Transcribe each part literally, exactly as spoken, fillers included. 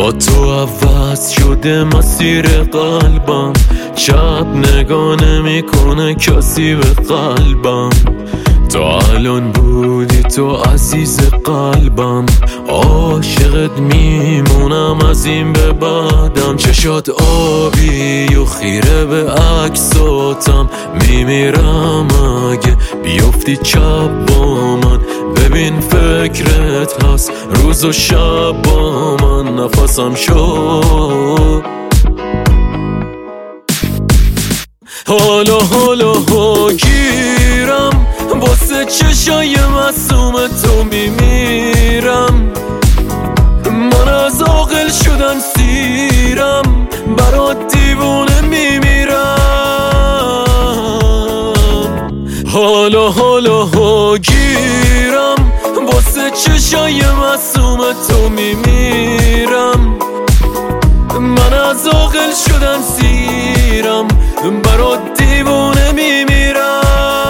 با تو عوض شده مسیر قلبم، شب نگاه نمیکنه کسی به قلبم. تا الان بودی تو عزیز قلبم، عاشقت میمونم از این به بعدم. چشات آبی و خیره به عکساتم، میمیرم اگه بیفتی چپ با من. ببین فکرت هست روز و شب با من، نفسم شد حالا حالا ها گیرم، واسه چشای معصوم تو میمیرم. من از عاقل شدن سیرم، برات دیوونه میمیرم. حالا حالا ها گیرم، واسه چشای معصوم تو میمیرم. من از عاقل شدن سیرم، برات دیوونه میمیرم.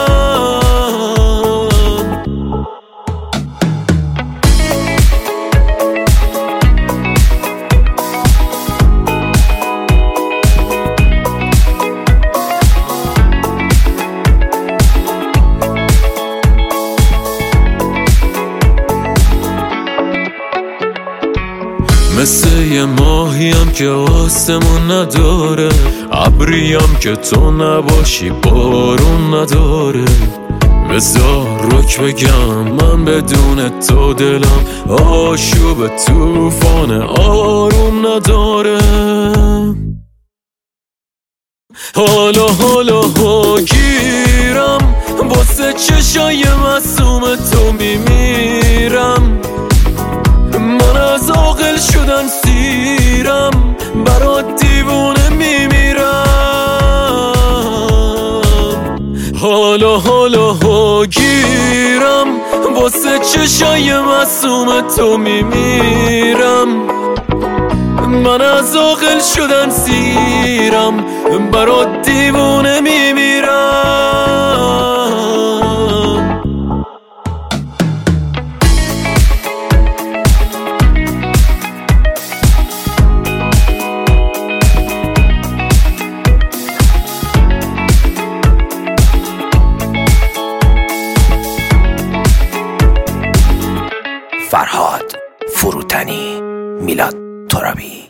مثل یه ماهیم که آسمون نداره، ابریم که تو نباشی بارون نداره. بذار رک بگم من بدون تو دلم آشوب توفان آروم نداره. حالا حالا ها گیرم، واسه چشای معصوم تو میمیرم. من از عاقل شدن سیرم، برات دیوونه میمیرم. حالا حالا ها گیرم، واسه چشای معصوم تو میمیرم. من از عاقل شدن سیرم، برات دیوونه میمیرم. فرهاد فروتنی، میلاد ترابی.